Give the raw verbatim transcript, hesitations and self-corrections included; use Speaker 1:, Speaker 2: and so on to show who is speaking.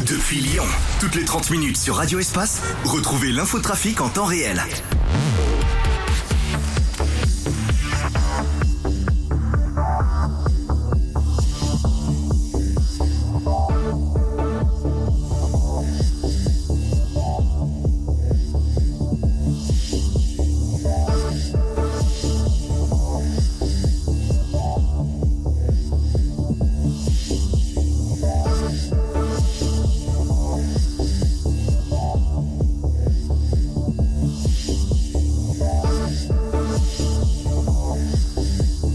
Speaker 1: Depuis Lyon, toutes les trente minutes sur Radio Espace, retrouvez l'infotrafic en temps réel.